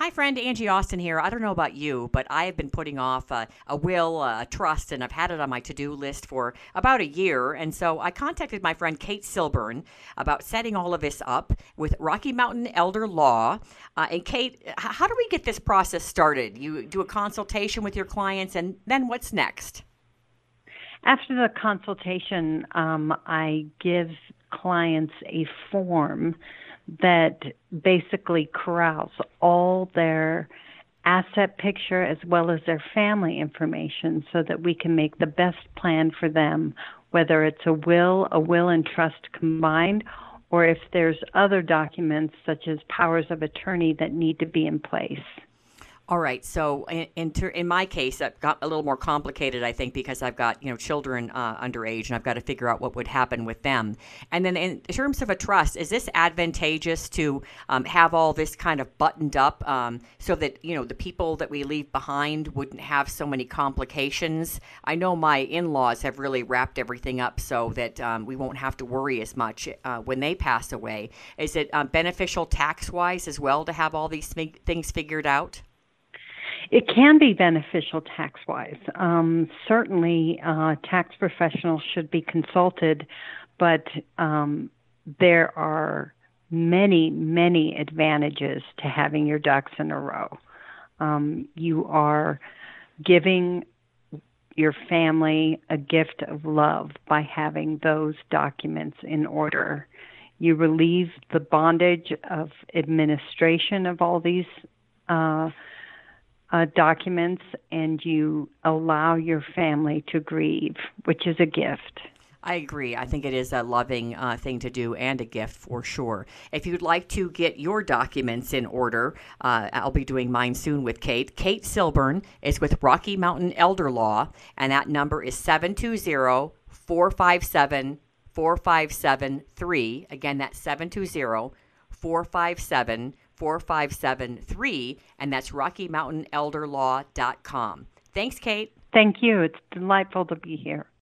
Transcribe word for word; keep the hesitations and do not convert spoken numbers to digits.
Hi, friend Angie Austin here. I don't know about you, but I have been putting off uh, a will, uh, a trust, and I've had it on my to do list for about a year. And so I contacted my friend Kate Silburn about setting all of this up with Rocky Mountain Elder Law. Uh, and Kate, h- how do we get this process started? You do a consultation with your clients, and then what's next? After the consultation, um, I give clients a form that basically corrals all their asset picture as well as their family information so that we can make the best plan for them, whether it's a will, a will and trust combined, or if there's other documents such as powers of attorney that need to be in place. All right. So in in, ter- in my case, it got a little more complicated, I think, because I've got you know children uh, underage, and I've got to figure out what would happen with them. And then in terms of a trust, is this advantageous to um, have all this kind of buttoned up um, so that you know the people that we leave behind wouldn't have so many complications? I know my in-laws have really wrapped everything up so that um, we won't have to worry as much uh, when they pass away. Is it um, beneficial tax-wise as well to have all these fig- things figured out? It can be beneficial tax-wise. Um, certainly, uh, tax professionals should be consulted, but um, there are many, many advantages to having your ducks in a row. Um, you are giving your family a gift of love by having those documents in order. You relieve the bondage of administration of all these uh, uh, documents, and you allow your family to grieve, which is a gift. I agree. I think it is a loving uh, thing to do and a gift for sure. If you'd like to get your documents in order, uh, I'll be doing mine soon with Kate. Kate Silburn is with Rocky Mountain Elder Law, and that number is seven two zero, four five seven, four five seven three. Again, that's seven two zero, four five seven, four five seven three, and that's rocky mountain elder law dot com. Thanks, Kate. Thank you. It's delightful to be here.